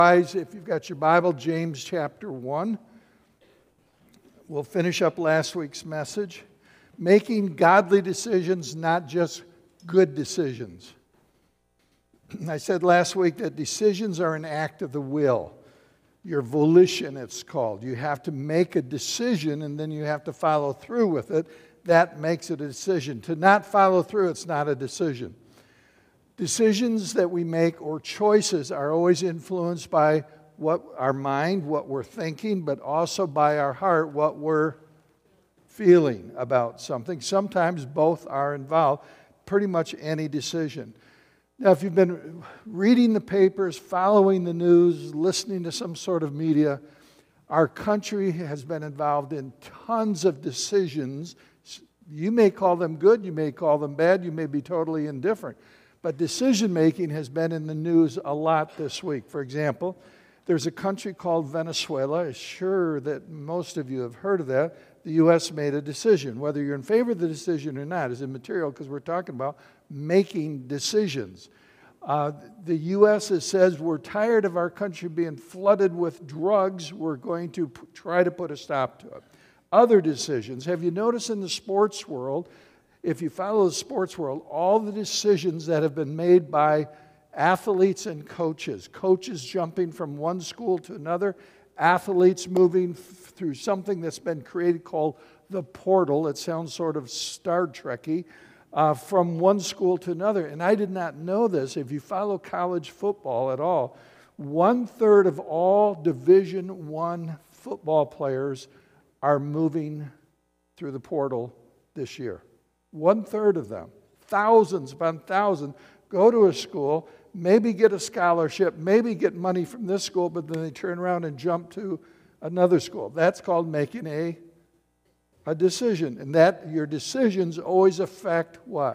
If you've got your Bible, James chapter 1. We'll finish up last week's message. Making godly decisions, not just good decisions. I said last week that decisions are an act of the will. Your volition, it's called. You have to make a decision and then you have to follow through with it. That makes it a decision. To not follow through, it's not a decision. Decisions that we make or choices are always influenced by what our mind, what we're thinking, but also by our heart, what we're feeling about something. Sometimes both are involved, pretty much any decision. Now, if you've been reading the papers, following the news, listening to some sort of media, our country has been involved in tons of decisions. You may call them good, you may call them bad, you may be totally indifferent. But decision-making has been in the news a lot this week. For example, there's a country called Venezuela. I'm sure that most of you have heard of that. The U.S. made a decision. Whether you're in favor of the decision or not is immaterial because we're talking about making decisions. The U.S. says we're tired of our country being flooded with drugs. We're going to try to put a stop to it. Other decisions. Have you noticed in the sports world, if you follow the sports world, all the decisions that have been made by athletes and coaches jumping from one school to another, athletes moving through something that's been created called the portal. It sounds sort of Star Trek-y, from one school to another. And I did not know this. If you follow college football at all, 1/3 of all Division I football players are moving through the portal this year. 1/3 of them, thousands upon thousands, go to a school, maybe get a scholarship, maybe get money from this school, but then they turn around and jump to another school. That's called making a decision. And that your decisions always affect what?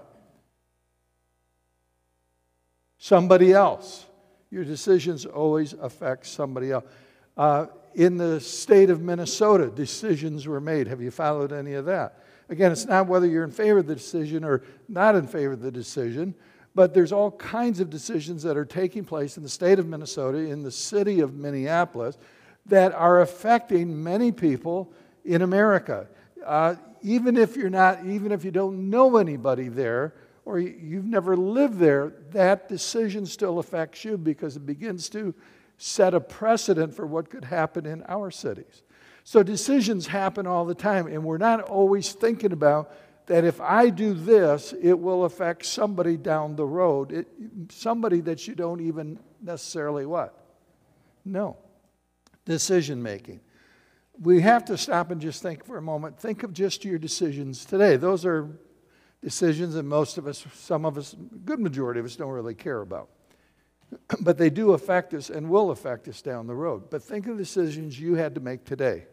Somebody else. Your decisions always affect somebody else. In the state of Minnesota, decisions were made. Have you followed any of that? Again, it's not whether you're in favor of the decision or not in favor of the decision, but there's all kinds of decisions that are taking place in the state of Minnesota, in the city of Minneapolis, that are affecting many people in America. Even if you don't know anybody there, or you've never lived there, that decision still affects you because it begins to set a precedent for what could happen in our cities. So decisions happen all the time, and we're not always thinking about that if I do this, it will affect somebody down the road, somebody that you don't even necessarily what? No. Decision making. We have to stop and just think for a moment. Think of just your decisions today. Those are decisions that most of us, some of us, a good majority of us don't really care about. But they do affect us and will affect us down the road. But think of the decisions you had to make today.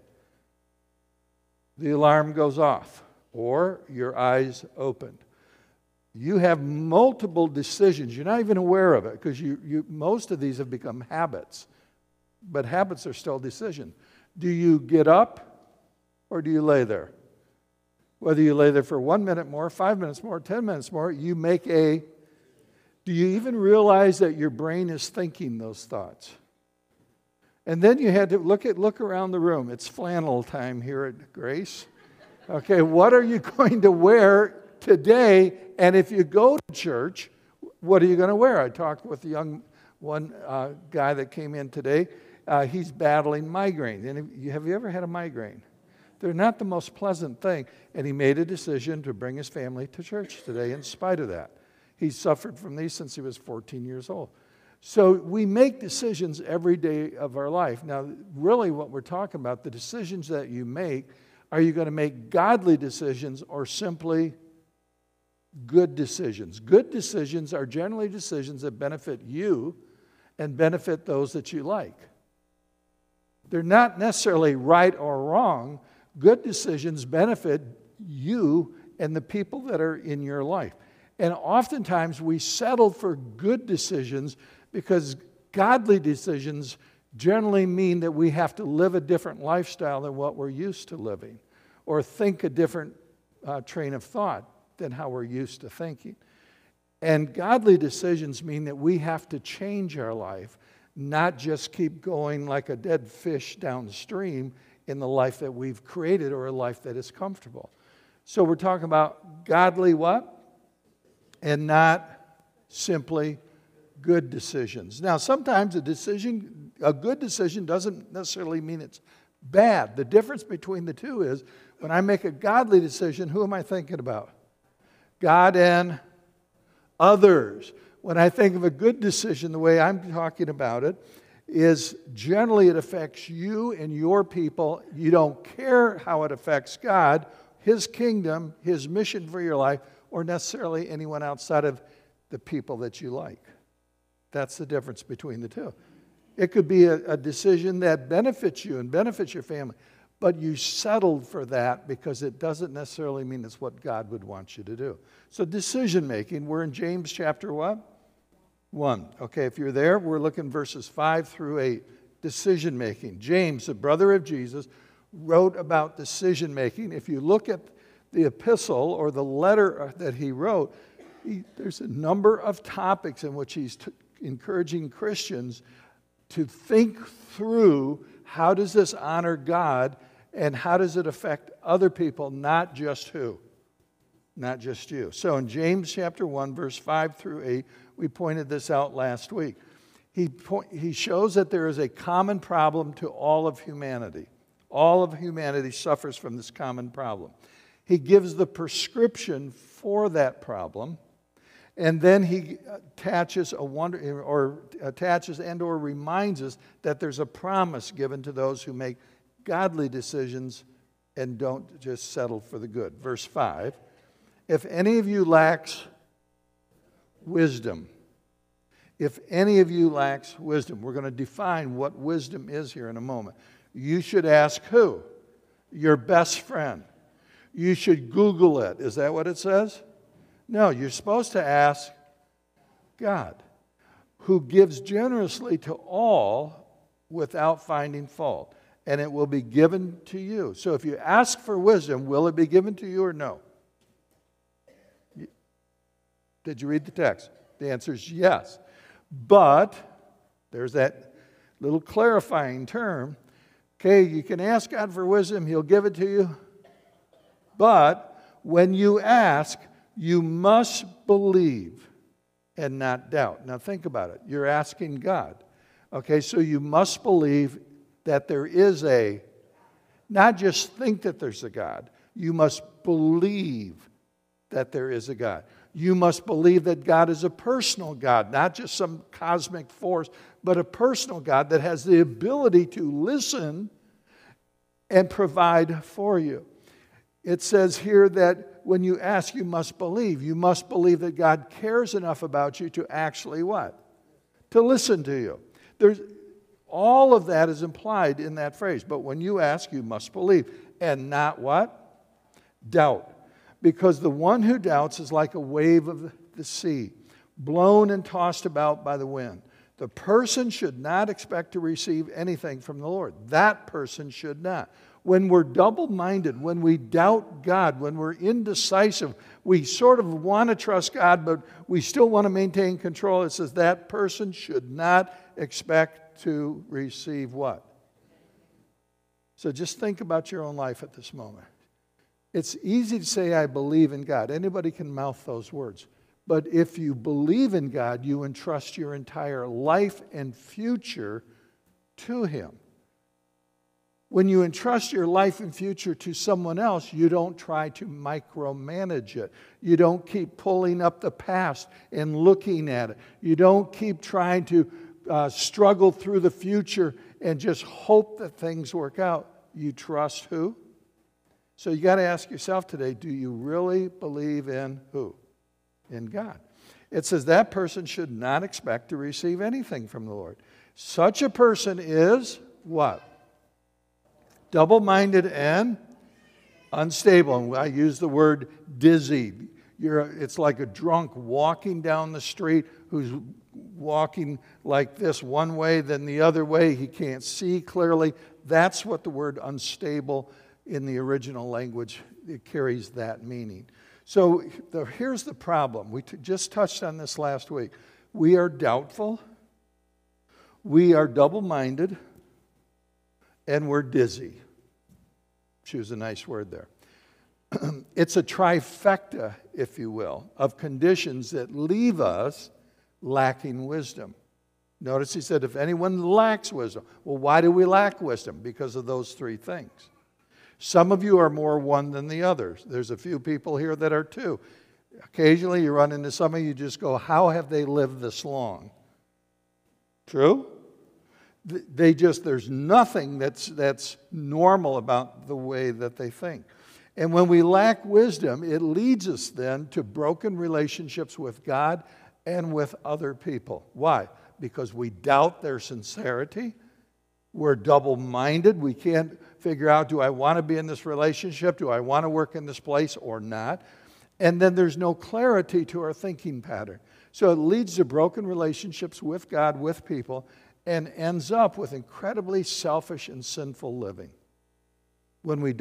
The alarm goes off, or your eyes opened. You have multiple decisions. You're not even aware of it because most of these have become habits. But habits are still decisions. Do you get up or do you lay there? Whether you lay there for 1 minute more, 5 minutes more, 10 minutes more, you make a... Do you even realize that your brain is thinking those thoughts? And then you had to look around the room. It's flannel time here at Grace. Okay, what are you going to wear today? And if you go to church, what are you going to wear? I talked with one guy that came in today. He's battling migraine. And have you ever had a migraine? They're not the most pleasant thing. And he made a decision to bring his family to church today in spite of that. He's suffered from these since he was 14 years old. So we make decisions every day of our life. Now, really what we're talking about, the decisions that you make, are you going to make godly decisions or simply good decisions? Good decisions are generally decisions that benefit you and benefit those that you like. They're not necessarily right or wrong. Good decisions benefit you and the people that are in your life. And oftentimes we settle for good decisions because godly decisions generally mean that we have to live a different lifestyle than what we're used to living, or think a different train of thought than how we're used to thinking. And godly decisions mean that we have to change our life, not just keep going like a dead fish downstream in the life that we've created or a life that is comfortable. So we're talking about godly what? And not simply good decisions. Now, sometimes a good decision doesn't necessarily mean it's bad. The difference between the two is when I make a godly decision, who am I thinking about? God and others. When I think of a good decision, the way I'm talking about it is generally it affects you and your people. You don't care how it affects God, His kingdom, His mission for your life, or necessarily anyone outside of the people that you like. That's the difference between the two. It could be a decision that benefits you and benefits your family, but you settled for that because it doesn't necessarily mean it's what God would want you to do. So decision making, we're in James chapter what? 1. Okay, if you're there, we're looking verses 5 through 8. Decision making. James, the brother of Jesus, wrote about decision making. If you look at the epistle or the letter that he wrote, there's a number of topics in which he's encouraging Christians to think through how does this honor God and how does it affect other people, not just who? Not just you. So in James chapter 1, verse 5 through 8, we pointed this out last week. He shows that there is a common problem to all of humanity. All of humanity suffers from this common problem. He gives the prescription for that problem, and then he attaches and or reminds us that there's a promise given to those who make godly decisions and don't just settle for the good. Verse 5, if any of you lacks wisdom, we're going to define what wisdom is here in a moment. You should ask who? Your best friend. You should Google it. Is that what it says? No, you're supposed to ask God, who gives generously to all without finding fault, and it will be given to you. So if you ask for wisdom, will it be given to you or no? Did you read the text? The answer is yes. But, there's that little clarifying term. Okay, you can ask God for wisdom, He'll give it to you. But when you ask, you must believe and not doubt. Now think about it. You're asking God. Okay, so you must believe that there is not just think that there's a God. You must believe that there is a God. You must believe that God is a personal God, not just some cosmic force, but a personal God that has the ability to listen and provide for you. It says here that when you ask, you must believe. You must believe that God cares enough about you to actually what? To listen to you. All of that is implied in that phrase. But when you ask, you must believe. And not what? Doubt. Because the one who doubts is like a wave of the sea, blown and tossed about by the wind. The person should not expect to receive anything from the Lord. That person should not. When we're double-minded, when we doubt God, when we're indecisive, we sort of want to trust God, but we still want to maintain control. It says that person should not expect to receive what? So just think about your own life at this moment. It's easy to say, I believe in God. Anybody can mouth those words. But if you believe in God, you entrust your entire life and future to Him. When you entrust your life and future to someone else, you don't try to micromanage it. You don't keep pulling up the past and looking at it. You don't keep trying to struggle through the future and just hope that things work out. You trust who? So you got to ask yourself today, do you really believe in who? In God. It says that person should not expect to receive anything from the Lord. Such a person is what? Double-minded and unstable. And I use the word dizzy. It's like a drunk walking down the street who's walking like this one way, then the other way. He can't see clearly. That's what the word unstable in the original language, it carries that meaning. So here's the problem. We just touched on this last week. We are doubtful. We are double-minded, and we're dizzy. Choose a nice word there. It's a trifecta, if you will, of conditions that leave us lacking wisdom. Notice he said, if anyone lacks wisdom. Well, why do we lack wisdom? Because of those three things. Some of you are more one than the others. There's a few people here that are two. Occasionally you run into somebody, you just go, how have they lived this long? True? There's nothing that's normal about the way that they think. And when we lack wisdom, it leads us then to broken relationships with God and with other people. Why? Because we doubt their sincerity. We're double-minded. We can't figure out, do I want to be in this relationship? Do I want to work in this place or not? And then there's no clarity to our thinking pattern. So it leads to broken relationships with God, with people, and ends up with incredibly selfish and sinful living when we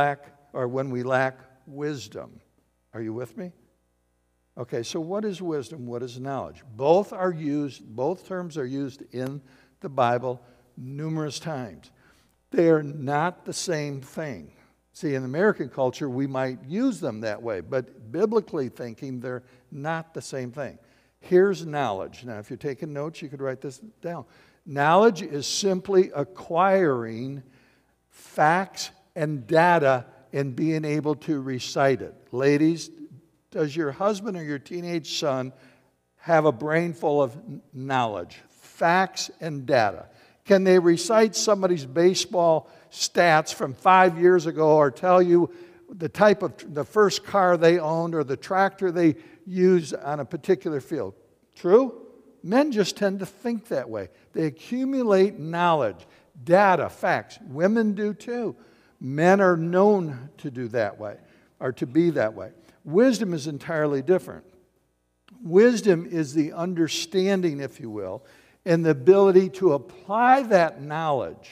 lack wisdom. Are you with me? Okay, so what is wisdom? What is knowledge? Both terms are used in the Bible numerous times. They are not the same thing. See, in American culture, we might use them that way, but biblically thinking, they're not the same thing. Here's knowledge. Now, if you're taking notes, you could write this down. Knowledge is simply acquiring facts and data and being able to recite it. Ladies, does your husband or your teenage son have a brain full of knowledge, facts and data? Can they recite somebody's baseball stats from 5 years ago or tell you the type of the first car they owned or the tractor they used on a particular field? True? Men just tend to think that way. They accumulate knowledge, data, facts. Women do too. Men are known to do that way, or to be that way. Wisdom is entirely different. Wisdom is the understanding, if you will, and the ability to apply that knowledge.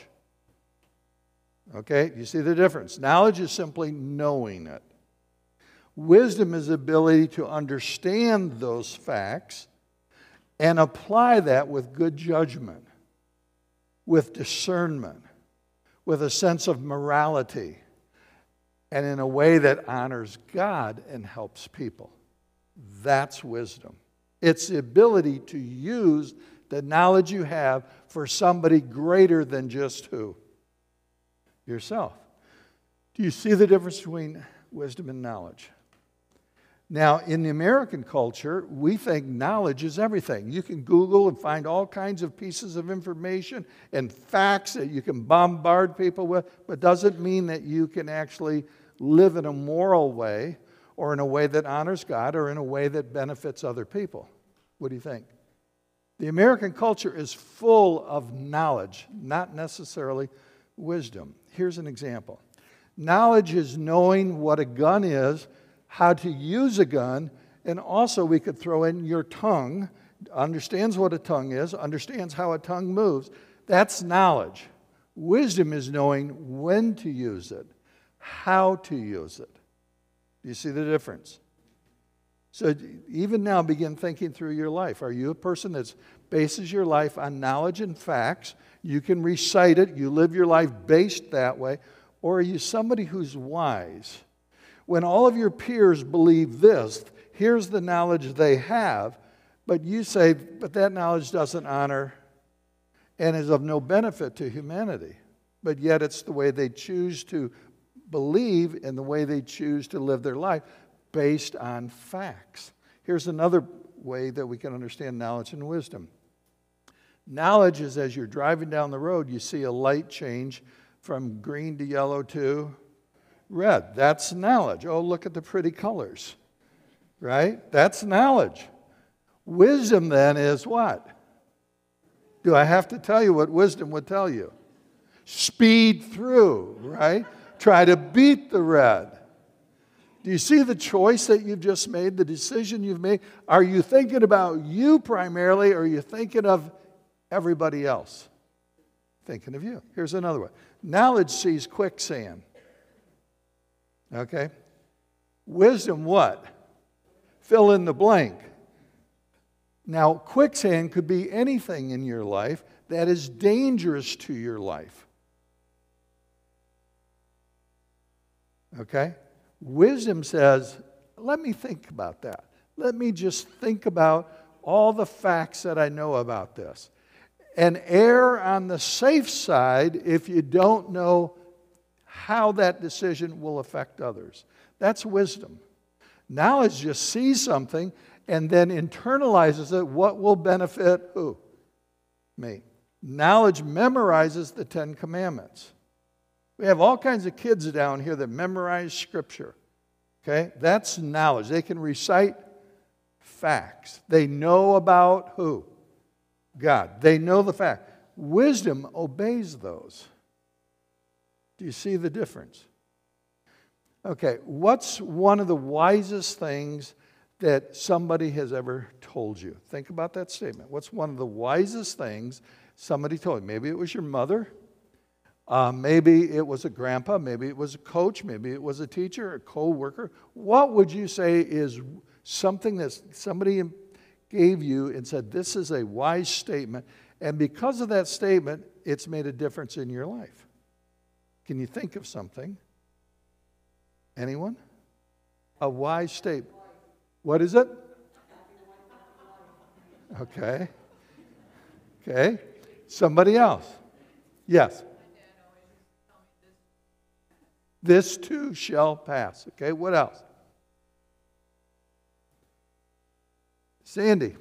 Okay, you see the difference? Knowledge is simply knowing it. Wisdom is the ability to understand those facts and apply that with good judgment, with discernment, with a sense of morality, and in a way that honors God and helps people. That's wisdom. It's the ability to use the knowledge you have for somebody greater than just who? Yourself. Do you see the difference between wisdom and knowledge? Now, in the American culture, we think knowledge is everything. You can Google and find all kinds of pieces of information and facts that you can bombard people with, but doesn't mean that you can actually live in a moral way or in a way that honors God or in a way that benefits other people. What do you think? The American culture is full of knowledge, not necessarily wisdom. Here's an example. Knowledge is knowing what a gun is, how to use a gun, and also we could throw in your tongue, understands what a tongue is, understands how a tongue moves. That's knowledge. Wisdom is knowing when to use it, how to use it. Do you see the difference? So even now, begin thinking through your life. Are you a person that bases your life on knowledge and facts? You can recite it. You live your life based that way. Or are you somebody who's wise? When all of your peers believe this, here's the knowledge they have, but you say, but that knowledge doesn't honor and is of no benefit to humanity. But yet it's the way they choose to believe and the way they choose to live their life based on facts. Here's another way that we can understand knowledge and wisdom. Knowledge is as you're driving down the road, you see a light change from green to yellow to red. That's knowledge. Oh, look at the pretty colors, right? That's knowledge. Wisdom then is what? Do I have to tell you what wisdom would tell you? Speed through, right? Try to beat the red. Do you see the choice that you've just made, the decision you've made? Are you thinking about you primarily, or are you thinking of everybody else? Thinking of you. Here's another one. Knowledge sees quicksand. Okay? Wisdom what? Fill in the blank. Now, quicksand could be anything in your life that is dangerous to your life. Okay? Wisdom says, let me think about that. Let me just think about all the facts that I know about this. And err on the safe side if you don't know how that decision will affect others. That's wisdom. Knowledge just sees something and then internalizes it. What will benefit who? Me. Knowledge memorizes the 10 Commandments. We have all kinds of kids down here that memorize Scripture. Okay? That's knowledge. They can recite facts. They know about who? God. They know the fact. Wisdom obeys those. Do you see the difference? Okay, what's one of the wisest things that somebody has ever told you? Think about that statement. What's one of the wisest things somebody told you? Maybe it was your mother. Maybe it was a grandpa. Maybe it was a coach. Maybe it was a teacher, a co-worker. What would you say is something that somebody gave you and said, this is a wise statement, and because of that statement, it's made a difference in your life? Can you think of something? Anyone? A wise statement. What is it? Okay. Okay. Somebody else. Yes. This too shall pass. Okay, what else? Sandy.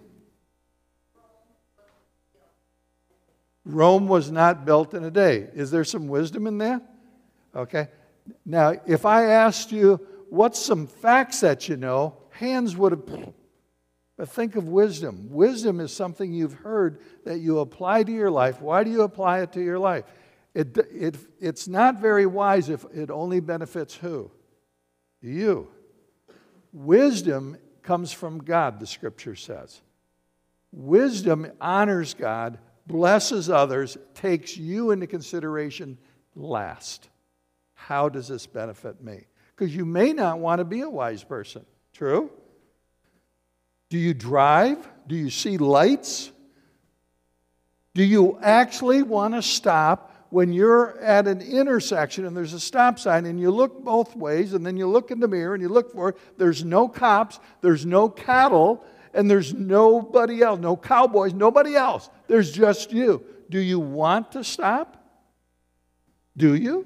Rome was not built in a day. Is there some wisdom in that? Okay. Now, if I asked you, what's some facts that you know, hands would have... But think of wisdom. Wisdom is something you've heard that you apply to your life. Why do you apply it to your life? It's not very wise if it only benefits who? You. Wisdom comes from God, the Scripture says. Wisdom honors God, blesses others, takes you into consideration last. How does this benefit me? Because you may not want to be a wise person. True? Do you drive? Do you see lights? Do you actually want to stop when you're at an intersection and there's a stop sign and you look both ways and then you look in the mirror and you look for it? There's no cops, there's no cattle, and there's nobody else, no cowboys, nobody else. There's just you. Do you want to stop? Do you?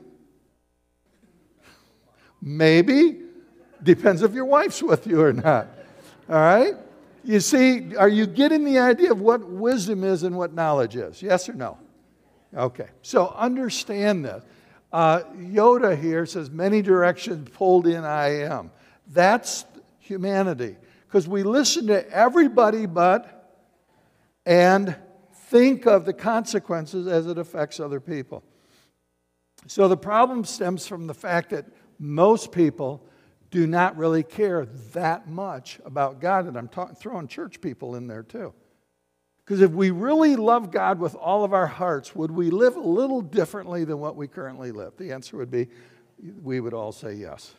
Maybe. Depends if your wife's with you or not. All right? You see, are you getting the idea of what wisdom is and what knowledge is? Yes or no? Okay. So understand this. Yoda here says, many directions pulled in I am. That's humanity. Because we listen to everybody but and think of the consequences as it affects other people. So the problem stems from the fact that most people do not really care that much about God. And I'm throwing church people in there too. Because if we really love God with all of our hearts, would we live a little differently than what we currently live? The answer would be, we would all say yes.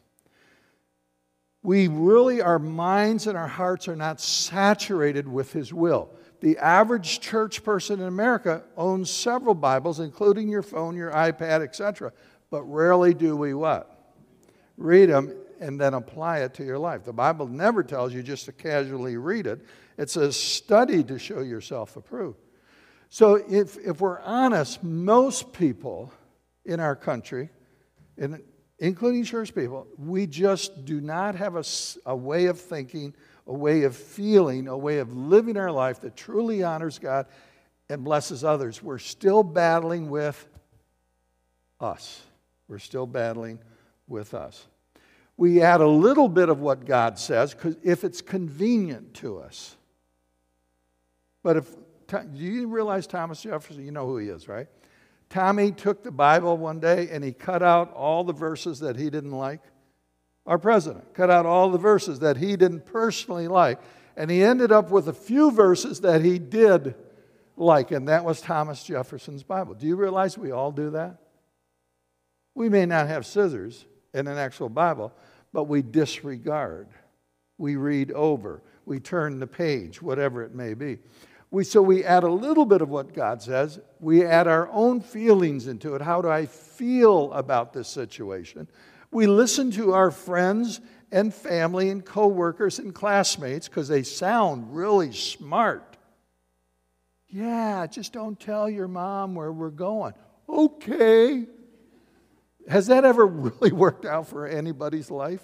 We really, our minds and our hearts are not saturated with His will. The average church person in America owns several Bibles, including your phone, your iPad, etc. But rarely do we what? Read them and then apply it to your life. The Bible never tells you just to casually read it. It says study to show yourself approved. So if we're honest, most people in our country, including church people, we just do not have a way of thinking, a way of feeling, a way of living our life that truly honors God and blesses others. We're still battling with us. We're still battling with us. We add a little bit of what God says if it's convenient to us. But do you realize Thomas Jefferson? You know who he is, right? Tommy took the Bible one day and he cut out all the verses that he didn't like. Our president cut out all the verses that he didn't personally like. And he ended up with a few verses that he did like, and that was Thomas Jefferson's Bible. Do you realize we all do that? We may not have scissors in an actual Bible, but we disregard. We read over. We turn the page, whatever it may be. So we add a little bit of what God says. We add our own feelings into it. How do I feel about this situation? We listen to our friends and family and coworkers and classmates because they sound really smart. Yeah, just don't tell your mom where we're going. Okay. Has that ever really worked out for anybody's life?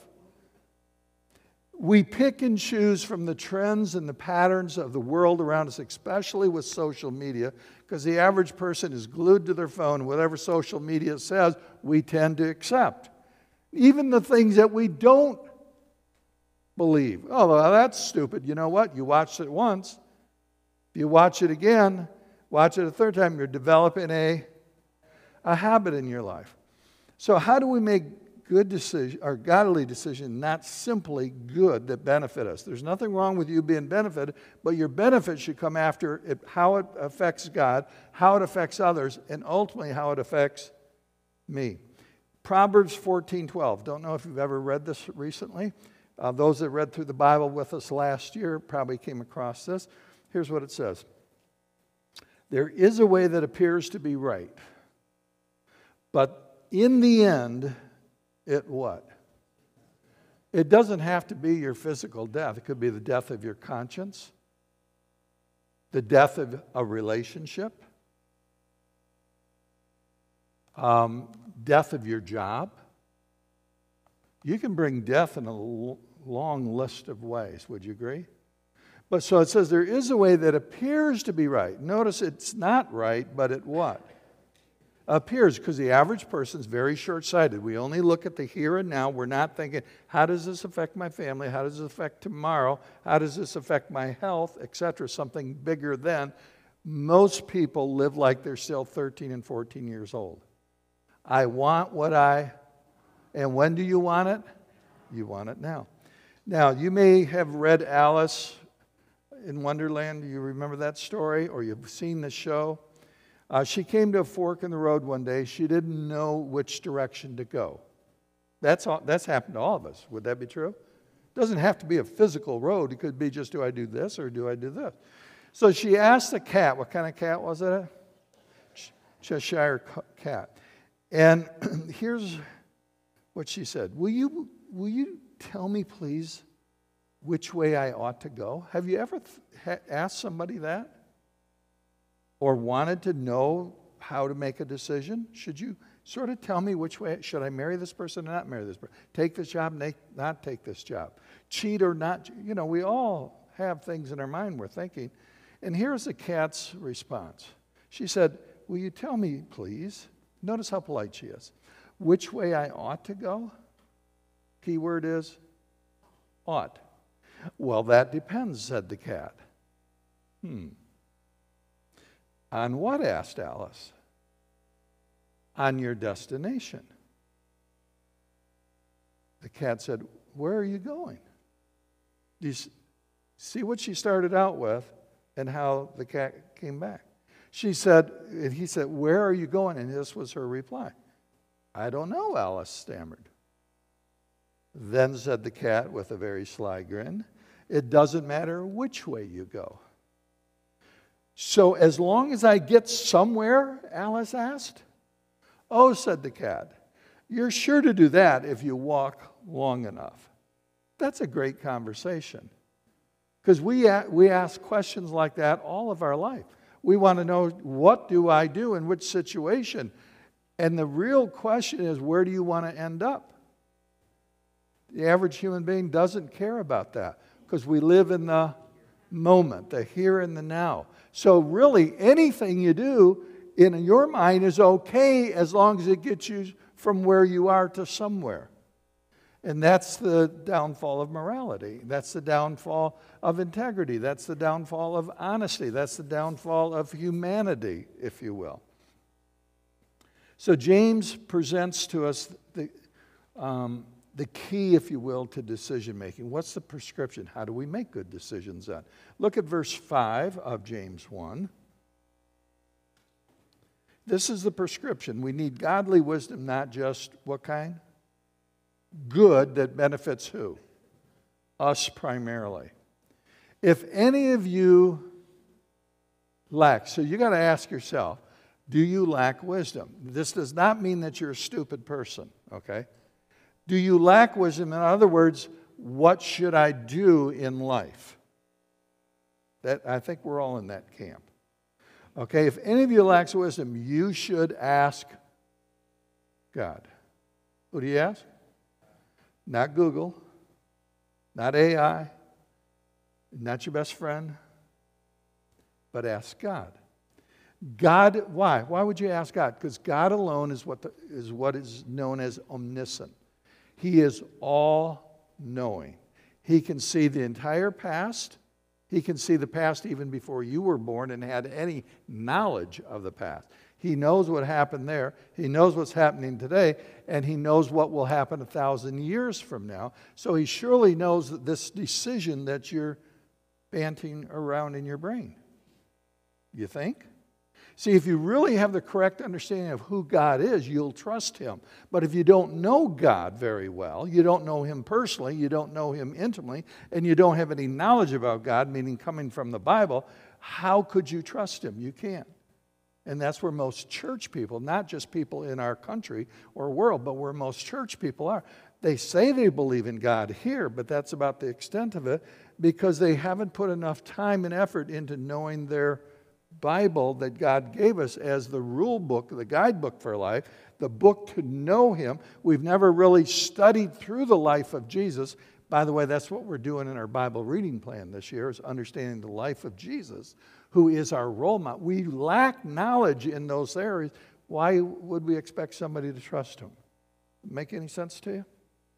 We pick and choose from the trends and the patterns of the world around us, especially with social media, because the average person is glued to their phone. Whatever social media says, we tend to accept. Even the things that we don't believe. Oh, well, that's stupid. You know what? You watched it once. If you watch it again, watch it a third time, you're developing a habit in your life. So how do we make good decision or godly decision, not simply good that benefit us? There's nothing wrong with you being benefited, but your benefit should come after it, how it affects God, how it affects others, and ultimately how it affects me. Proverbs 14:12. Don't know if you've ever read this recently. Those that read through the Bible with us last year probably came across this. Here's what it says. There is a way that appears to be right, but in the end, it what? It doesn't have to be your physical death. It could be the death of your conscience, the death of a relationship, death of your job. You can bring death in a long list of ways. Would you agree? But so it says there is a way that appears to be right. Notice it's not right, but it what? Appears, because the average person is very short-sighted. We only look at the here and now. We're not thinking, how does this affect my family? How does this affect tomorrow? How does this affect my health, etc.? Something bigger than. Most people live like they're still 13 and 14 years old. I want what and when do you want it? You want it now. Now, you may have read Alice in Wonderland. Do you remember that story? Or you've seen the show? She came to a fork in the road one day. She didn't know which direction to go. That's happened to all of us. Would that be true? It doesn't have to be a physical road. It could be just, do I do this or do I do this? So she asked the cat. What kind of cat was it? Cheshire cat. And here's what she said. Will you tell me, please, which way I ought to go? Have you ever asked somebody that? Or wanted to know how to make a decision? Should you sort of tell me which way? Should I marry this person or not marry this person? Take this job, not take this job? Cheat or not? You know, we all have things in our mind we're thinking. And here's the cat's response. She said, will you tell me, please? Notice how polite she is. Which way I ought to go? Key word is ought. Well, that depends, said the cat. On what? Asked Alice. On your destination. The cat said, where are you going? Do you see what she started out with and how the cat came back? She said, and he said, where are you going? And this was her reply. I don't know, Alice stammered. Then said the cat with a very sly grin, it doesn't matter which way you go. So as long as I get somewhere, Alice asked. Oh, said the cat, you're sure to do that if you walk long enough. That's a great conversation. Because we ask questions like that all of our life. We want to know, what do I do in which situation? And the real question is, where do you want to end up? The average human being doesn't care about that because we live in the moment, the here and the now. So really, anything you do in your mind is okay as long as it gets you from where you are to somewhere. And that's the downfall of morality. That's the downfall of integrity. That's the downfall of honesty. That's the downfall of humanity, if you will. So James presents to us the key, if you will, to decision making. What's the prescription? How do we make good decisions then? Look at verse 5 of James 1. This is the prescription. We need godly wisdom, not just what kind? Good that benefits who? Us primarily. If any of you lack. So you got to ask yourself, do you lack wisdom? This does not mean that you're a stupid person, okay? Do you lack wisdom? In other words, what should I do in life? I think we're all in that camp. Okay, if any of you lacks wisdom, you should ask God. Who do you ask? Not Google, not AI, not your best friend, but ask God. God, why? Why would you ask God? Because God alone is what is known as omniscient. He is all-knowing. He can see the entire past. He can see the past even before you were born and had any knowledge of the past. He knows what happened there. He knows what's happening today, and He knows what will happen 1,000 years from now. So He surely knows that this decision that you're banting around in your brain. You think? See, if you really have the correct understanding of who God is, you'll trust Him. But if you don't know God very well, you don't know Him personally, you don't know Him intimately, and you don't have any knowledge about God, meaning coming from the Bible, how could you trust Him? You can't. And that's where most church people, not just people in our country or world, but where most church people are. They say they believe in God here, but that's about the extent of it because they haven't put enough time and effort into knowing their Bible that God gave us as the rule book, the guidebook for life, the book to know Him. We've never really studied through the life of Jesus. By the way, that's what we're doing in our Bible reading plan this year, is understanding the life of Jesus, who is our role model. We lack knowledge in those areas. Why would we expect somebody to trust Him? Make any sense to you?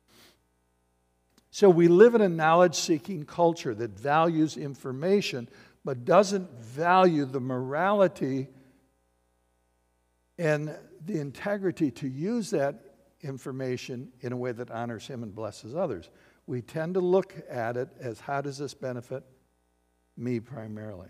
So we live in a knowledge-seeking culture that values information but doesn't value the morality and the integrity to use that information in a way that honors Him and blesses others. We tend to look at it as, how does this benefit me primarily?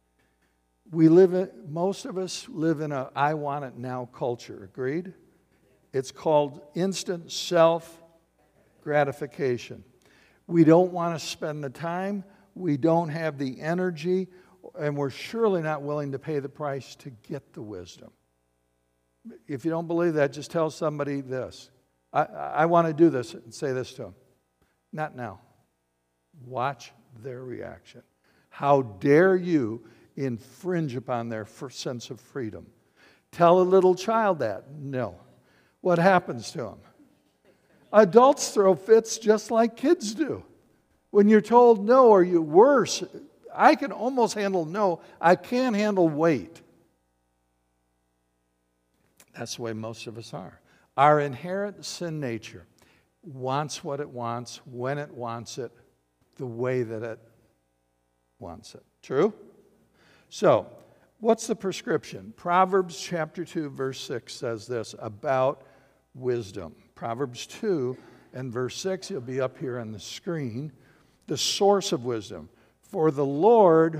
Most of us live in a I want it now culture, agreed? It's called instant self-gratification. We don't want to spend the time, we don't have the energy, and we're surely not willing to pay the price to get the wisdom. If you don't believe that, just tell somebody this. I want to do this, and say this to them. Not now. Watch their reaction. How dare you infringe upon their sense of freedom? Tell a little child that. No. What happens to them? Adults throw fits just like kids do. When you're told no, or you worse, I can almost handle no. I can't handle wait. That's the way most of us are. Our inherent sin nature wants what it wants, when it wants it, the way that it wants it. True? So, what's the prescription? Proverbs chapter 2, verse 6 says this about wisdom. Proverbs 2 and verse 6, it'll be up here on the screen. The source of wisdom. For the Lord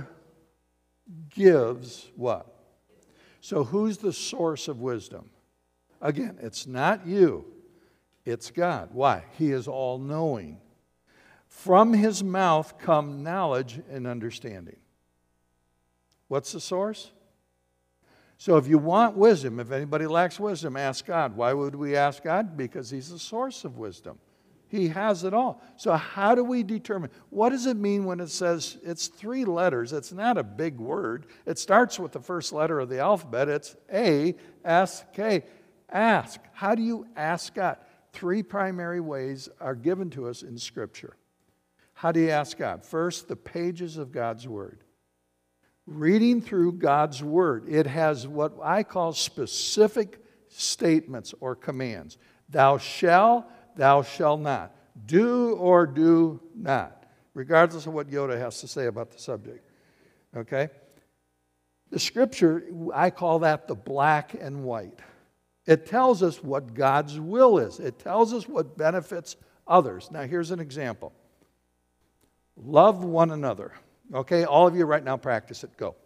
gives what? So who's the source of wisdom? Again, it's not you. It's God. Why? He is all-knowing. From His mouth come knowledge and understanding. What's the source? So if you want wisdom, if anybody lacks wisdom, ask God. Why would we ask God? Because He's the source of wisdom. He has it all. So how do we determine? What does it mean when it says it's 3 letters? It's not a big word. It starts with the first letter of the alphabet. It's A-S-K. Ask. How do you ask God? 3 primary ways are given to us in Scripture. How do you ask God? First, the pages of God's Word. Reading through God's Word. It has what I call specific statements or commands. Thou shalt not. Do or do not. Regardless of what Yoda has to say about the subject. Okay? The Scripture, I call that the black and white. It tells us what God's will is. It tells us what benefits others. Now, here's an example. Love one another. Okay? All of you right now practice it. Go.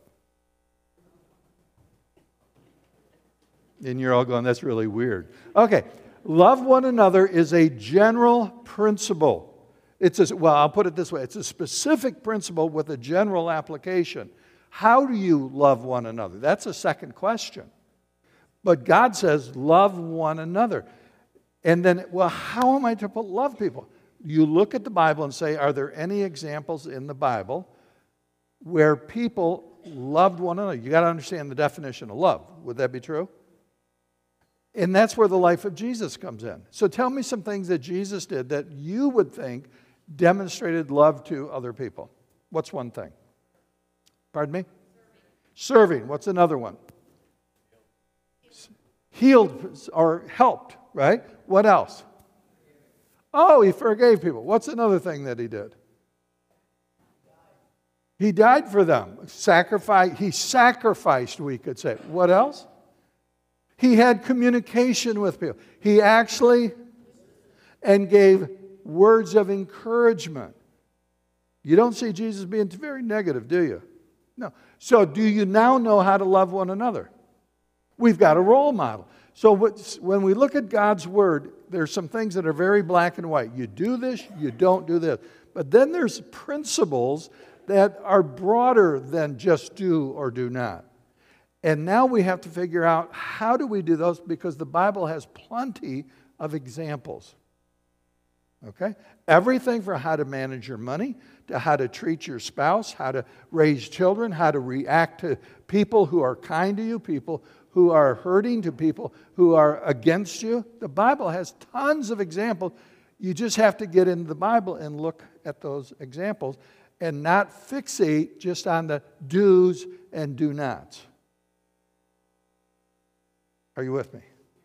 And you're all going, that's really weird. Okay. Love one another is a general principle. I'll put it this way. It's a specific principle with a general application. How do you love one another? That's a second question. But God says, love one another. And then, well, how am I to love people? You look at the Bible and say, are there any examples in the Bible where people loved one another? You got to understand the definition of love. Would that be true? And that's where the life of Jesus comes in. So tell me some things that Jesus did that you would think demonstrated love to other people. What's one thing? Pardon me? Serving. What's another one? Healed or helped, right? What else? Oh, he forgave people. What's another thing that he did? He died for them. He sacrificed, we could say. What else? He had communication with people. He actually and gave words of encouragement. You don't see Jesus being very negative, do you? No. So do you now know how to love one another? We've got a role model. So when we look at God's Word, there's some things that are very black and white. You do this, you don't do this. But then there's principles that are broader than just do or do not. And now we have to figure out how do we do those, because the Bible has plenty of examples. Okay? Everything from how to manage your money, to how to treat your spouse, how to raise children, how to react to people who are kind to you, people who are hurting, to people who are against you. The Bible has tons of examples. You just have to get into the Bible and look at those examples and not fixate just on the do's and do nots. Are you with me?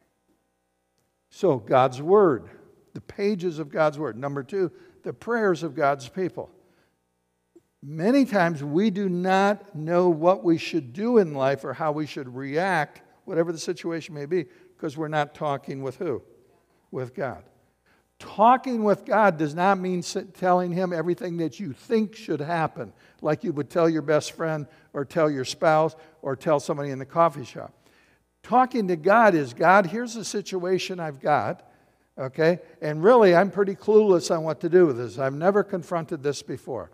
So, God's Word, the pages of God's Word. Number two, the prayers of God's people. Many times we do not know what we should do in life or how we should react, whatever the situation may be, because we're not talking with who? With God. Talking with God does not mean telling Him everything that you think should happen, like you would tell your best friend or tell your spouse or tell somebody in the coffee shop. Talking to God is, God, here's the situation I've got, okay? And really, I'm pretty clueless on what to do with this. I've never confronted this before.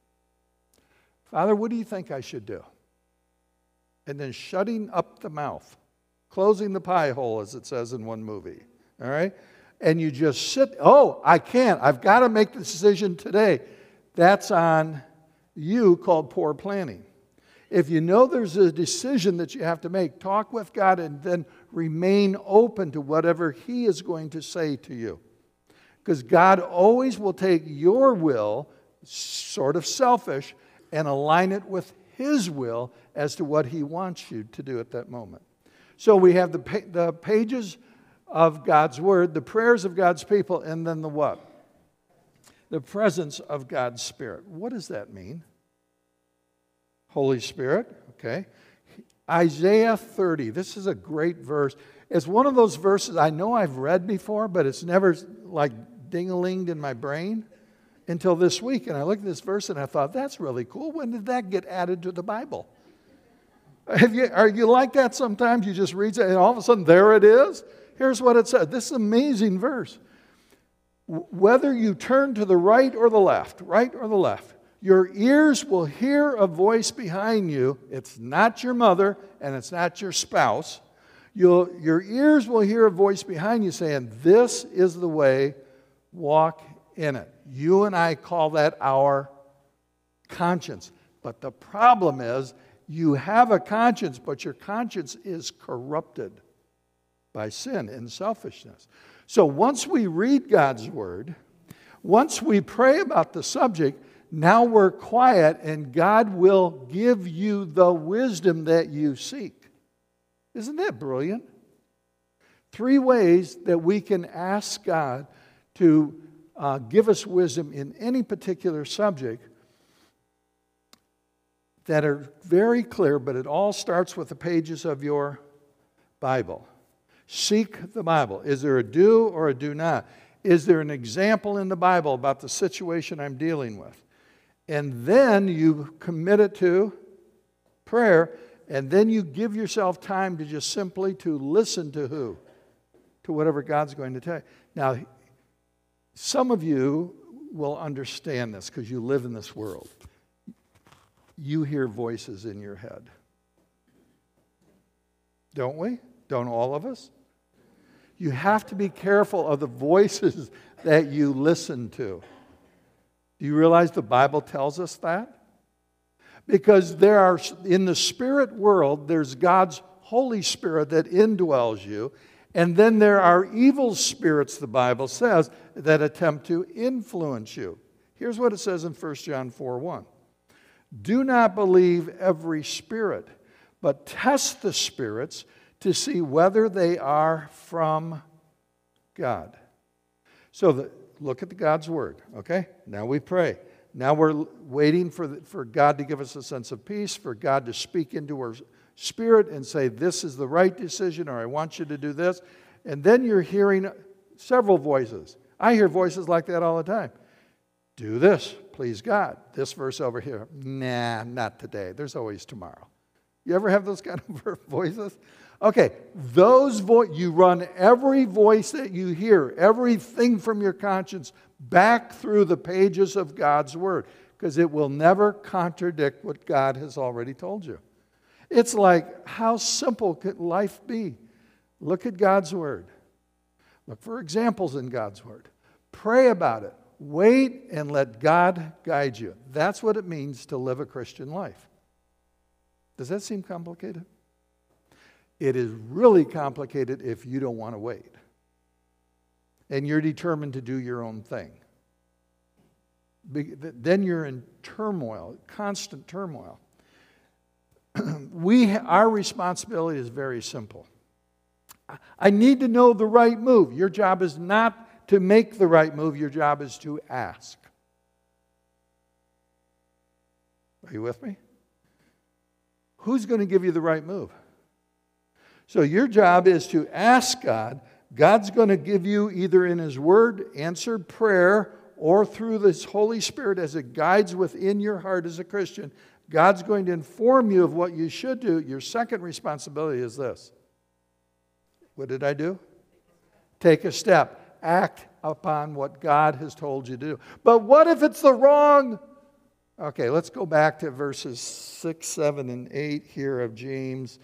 Father, what do you think I should do? And then shutting up the mouth, closing the pie hole, as it says in one movie, all right? And you just sit, oh, I can't. I've got to make the decision today. That's on you, called poor planning. If you know there's a decision that you have to make, talk with God and then remain open to whatever He is going to say to you. Because God always will take your will, sort of selfish, and align it with His will as to what He wants you to do at that moment. So we have the pages of God's Word, the prayers of God's people, and then the what? The presence of God's Spirit. What does that mean? Holy Spirit, okay. Isaiah 30, this is a great verse. It's one of those verses I know I've read before, but it's never like ding-a-linged in my brain until this week. And I looked at this verse and I thought, that's really cool. When did that get added to the Bible? Are you like that sometimes? You just read it and all of a sudden there it is? Here's what it says. This is an amazing verse. Whether you turn to the right or the left, your ears will hear a voice behind you. It's not your mother and it's not your spouse. Your ears will hear a voice behind you saying, this is the way, walk in it. You and I call that our conscience. But the problem is, you have a conscience, but your conscience is corrupted by sin and selfishness. So once we read God's Word, once we pray about the subject, now we're quiet and God will give you the wisdom that you seek. Isn't that brilliant? 3 ways that we can ask God to give us wisdom in any particular subject that are very clear, but it all starts with the pages of your Bible. Seek the Bible. Is there a do or a do not? Is there an example in the Bible about the situation I'm dealing with? And then you commit it to prayer, and then you give yourself time to just simply to listen to who? To whatever God's going to tell you. Now, some of you will understand this because you live in this world. you hear voices in your head. Don't we? Don't all of us? You have to be careful of the voices that you listen to. Do you realize the Bible tells us that? Because there are, in the spirit world, there's God's Holy Spirit that indwells you, and then there are evil spirits, the Bible says, that attempt to influence you. Here's what it says in 1 John 4:1. Do not believe every spirit, but test the spirits to see whether they are from God. So look at God's Word, okay? Now we pray. Now we're waiting for God to give us a sense of peace, for God to speak into our spirit and say, this is the right decision, or I want you to do this. And then you're hearing several voices. I hear voices like that all the time. Do this, please God. This verse over here, nah, not today. There's always tomorrow. You ever have those kind of voices? Okay, you run every voice that you hear, everything from your conscience, back through the pages of God's Word, because it will never contradict what God has already told you. It's like, how simple could life be? Look at God's Word. Look for examples in God's Word. Pray about it. Wait and let God guide you. That's what it means to live a Christian life. Does that seem complicated? It is really complicated if you don't want to wait. And you're determined to do your own thing. Then you're in turmoil, constant turmoil. Our responsibility is very simple. I need to know the right move. Your job is not to make the right move. Your job is to ask. Are you with me? Who's going to give you the right move? So your job is to ask God. God's going to give you, either in His Word, answered prayer, or through this Holy Spirit as it guides within your heart as a Christian. God's going to inform you of what you should do. Your second responsibility is this. What did I do? Take a step. Act upon what God has told you to do. But what if it's the wrong? Okay, let's go back to verses 6, 7, and 8 here of James.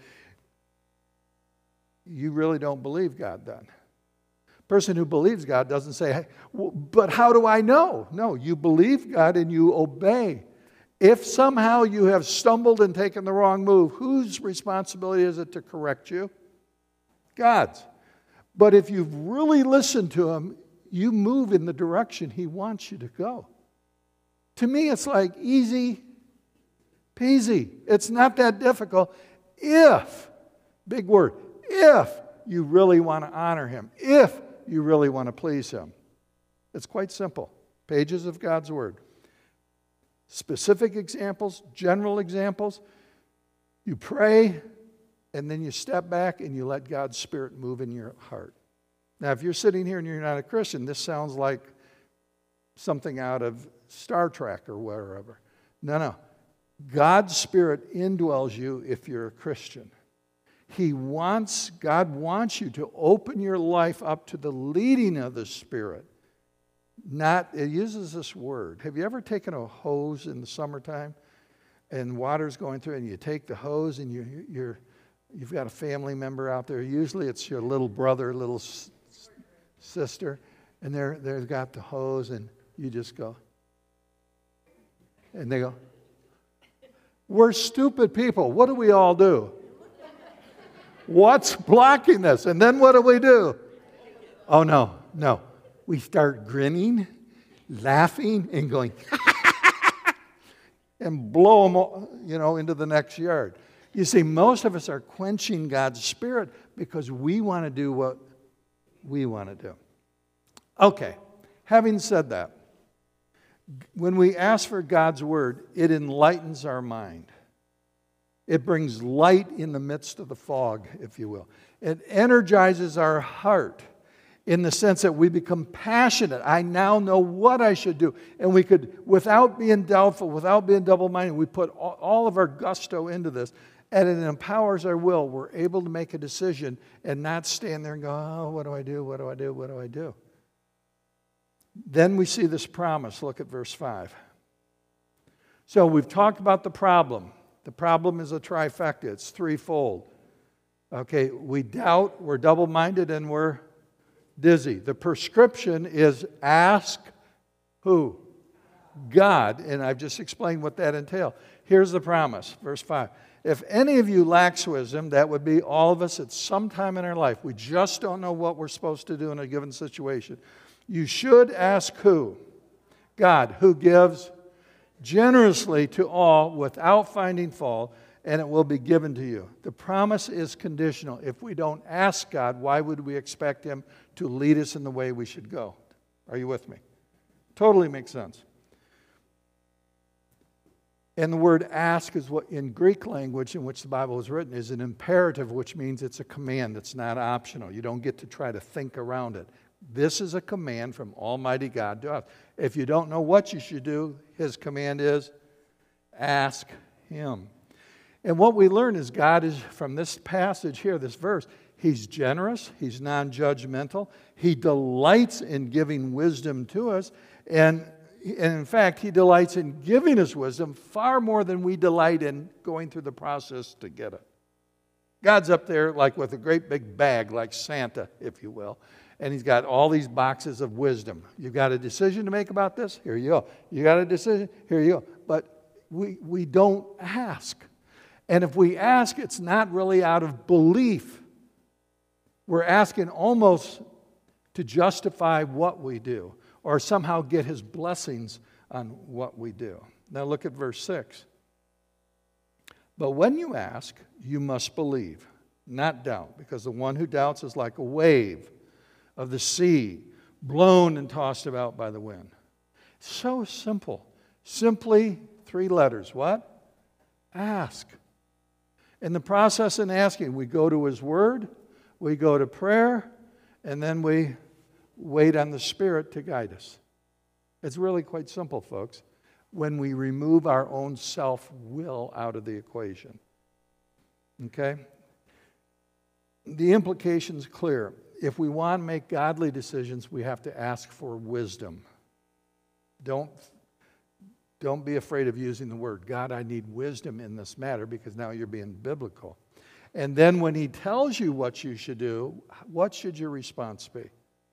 You really don't believe God then. Person who believes God doesn't say, hey, but how do I know? No, you believe God and you obey. If somehow you have stumbled and taken the wrong move, whose responsibility is it to correct you? God's. But if you've really listened to Him, you move in the direction He wants you to go. To me, it's like easy peasy. It's not that difficult if, big word, if you really want to honor Him, if you really want to please Him. It's quite simple. Pages of God's Word. Specific examples, general examples. You pray, and then you step back and you let God's Spirit move in your heart. Now, if you're sitting here and you're not a Christian, this sounds like something out of Star Trek or wherever. No. God's Spirit indwells you if you're a Christian. God wants you to open your life up to the leading of the Spirit. It uses this word. Have you ever taken a hose in the summertime and water's going through and you take the hose and you've got a family member out there. Usually it's your little brother, little sister, and they've got the hose and you just go. And they go, we're stupid people. What do we all do? What's blocking this? And then what do? Oh, no. We start grinning, laughing, and going, and blow them, into the next yard. You see, most of us are quenching God's Spirit because we want to do what we want to do. Okay, having said that, when we ask for God's Word, it enlightens our mind. It brings light in the midst of the fog, if you will. It energizes our heart in the sense that we become passionate. I now know what I should do. And we could, without being doubtful, without being double-minded, we put all of our gusto into this. And it empowers our will. We're able to make a decision and not stand there and go, oh, what do I do? What do I do? What do I do? Then we see this promise. Look at verse 5. So we've talked about the problem. The problem is a trifecta. It's threefold. Okay, we doubt, we're double-minded, and we're dizzy. The prescription is ask who? God. And I've just explained what that entails. Here's the promise, verse 5. If any of you lacks wisdom, that would be all of us at some time in our life. We just don't know what we're supposed to do in a given situation. You should ask who? God, who gives generously to all without finding fault, and it will be given to you. The promise is conditional. If we don't ask God, why would we expect Him to lead us in the way we should go? Are you with me? Totally makes sense. And the word ask is what in Greek language in which the Bible was written is an imperative, which means it's a command. It's not optional. You don't get to try to think around it. This is a command from Almighty God to us. If you don't know what you should do, His command is ask Him. And what we learn is God is, from this passage here, this verse, He's generous, He's non-judgmental, He delights in giving wisdom to us, and in fact, He delights in giving us wisdom far more than we delight in going through the process to get it. God's up there like with a great big bag, like Santa, if you will, and He's got all these boxes of wisdom. You've got a decision to make about this? Here you go. You got a decision? Here you go. But we don't ask. And if we ask, it's not really out of belief. We're asking almost to justify what we do or somehow get His blessings on what we do. Now look at verse 6. But when you ask, you must believe, not doubt, because the one who doubts is like a wave of the sea, blown and tossed about by the wind. So simple. Simply 3 letters. What? Ask. In the process in asking, we go to His Word, we go to prayer, and then we wait on the Spirit to guide us. It's really quite simple, folks, when we remove our own self-will out of the equation. Okay? The implication's clear. If we want to make godly decisions, we have to ask for wisdom. Don't be afraid of using the word, God, I need wisdom in this matter, because now you're being biblical. And then when He tells you what you should do, what should your response be?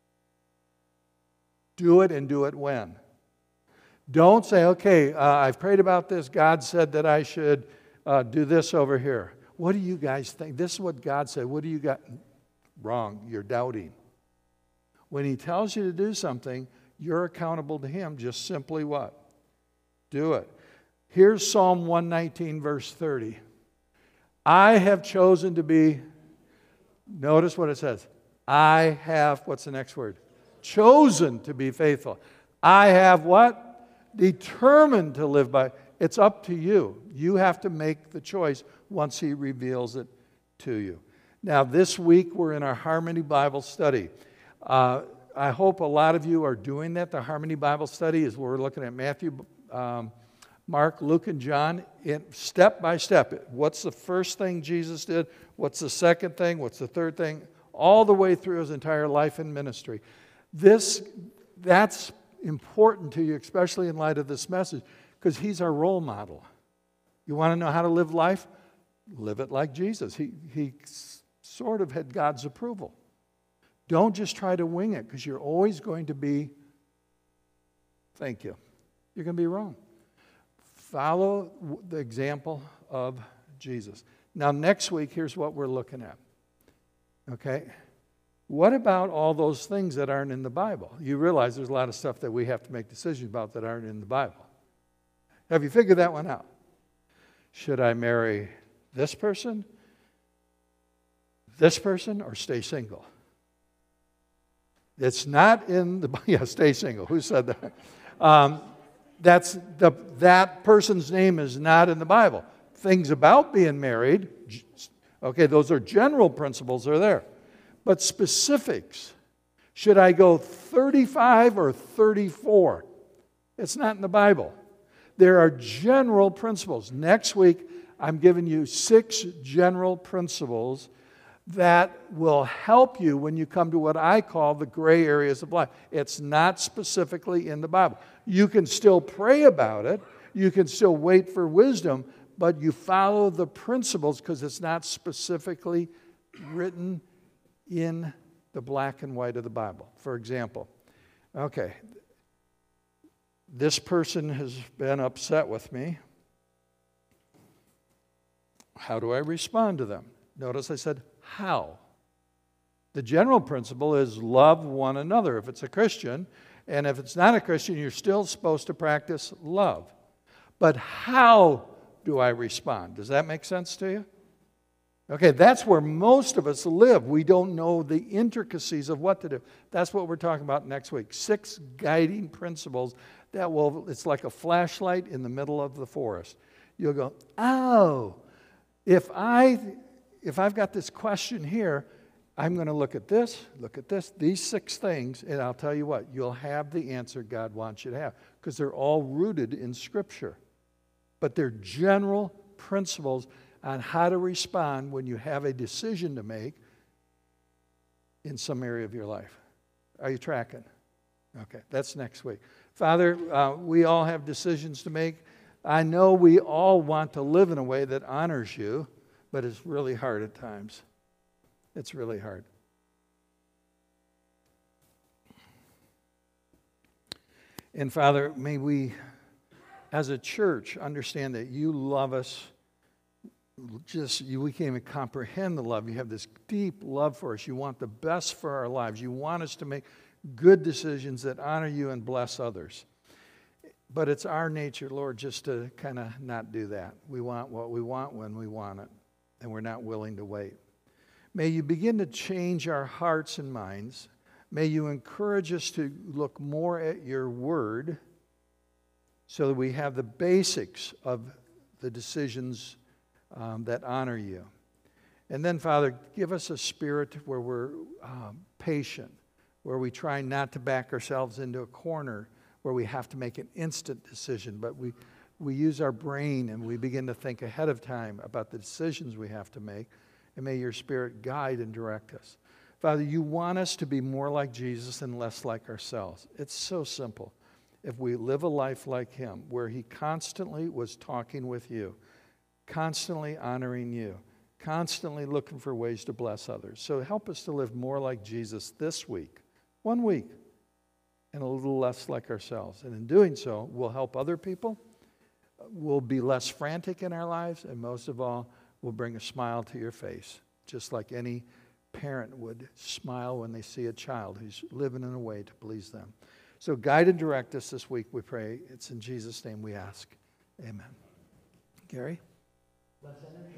Do it, and do it when? Don't say, okay, I've prayed about this. God said that I should do this over here. What do you guys think? This is what God said. What do you got? Wrong. You're doubting. When He tells you to do something, you're accountable to Him. Just simply what? Do it. Here's Psalm 119, verse 30. I have chosen to be, notice what it says. I have, what's the next word? Chosen to be faithful. I have what? Determined to live by. It's up to you. You have to make the choice once He reveals it to you. Now, this week we're in our Harmony Bible study. I hope a lot of you are doing that. The Harmony Bible study is where we're looking at Matthew, Mark, Luke, and John in step by step. What's the first thing Jesus did? What's the second thing? What's the third thing? All the way through His entire life and ministry. That's important to you, especially in light of this message, because He's our role model. You want to know how to live life? Live it like Jesus. He sort of had God's approval. Don't just try to wing it, because you're always going to be, thank you, you're going to be wrong. Follow the example of Jesus. Now, next week, here's what we're looking at. Okay? What about all those things that aren't in the Bible? You realize there's a lot of stuff that we have to make decisions about that aren't in the Bible. Have you figured that one out? Should I marry this person, or stay single? It's not in the Bible. Yeah, stay single. Who said that? That person's name is not in the Bible. Things about being married, okay, those are general principles are there. But specifics, should I go 35 or 34? It's not in the Bible. There are general principles. Next week, I'm giving you 6 general principles that will help you when you come to what I call the gray areas of life. It's not specifically in the Bible. You can still pray about it. You can still wait for wisdom, but you follow the principles because it's not specifically written in the black and white of the Bible. For example, okay, this person has been upset with me. How do I respond to them? Notice I said, how? The general principle is love one another if it's a Christian, and if it's not a Christian, you're still supposed to practice love. But how do I respond? Does that make sense to you? Okay, that's where most of us live. We don't know the intricacies of what to do. That's what we're talking about next week. 6 guiding principles that will, it's like a flashlight in the middle of the forest. You'll go, oh, if I've got this question here, I'm going to look at this, these 6 things, and I'll tell you what, you'll have the answer God wants you to have because they're all rooted in Scripture. But they're general principles on how to respond when you have a decision to make in some area of your life. Are you tracking? Okay, that's next week. Father, we all have decisions to make. I know we all want to live in a way that honors you, but it's really hard at times. It's really hard. And Father, may we, as a church, understand that you love us. We can't even comprehend the love. You have this deep love for us. You want the best for our lives. You want us to make good decisions that honor you and bless others. But it's our nature, Lord, just to kind of not do that. We want what we want when we want it, and we're not willing to wait. May you begin to change our hearts and minds. May you encourage us to look more at your word so that we have the basics of the decisions that honor you. And then, Father, give us a spirit where we're patient, where we try not to back ourselves into a corner where we have to make an instant decision, but we use our brain and we begin to think ahead of time about the decisions we have to make, and may your Spirit guide and direct us. Father, you want us to be more like Jesus and less like ourselves. It's so simple. If we live a life like him, where he constantly was talking with you, constantly honoring you, constantly looking for ways to bless others. So help us to live more like Jesus this week, 1 week, and a little less like ourselves. And in doing so, we'll help other people, we'll be less frantic in our lives, and most of all, we'll bring a smile to your face, just like any parent would smile when they see a child who's living in a way to please them. So guide and direct us this week, we pray. It's in Jesus' name we ask. Amen. Gary?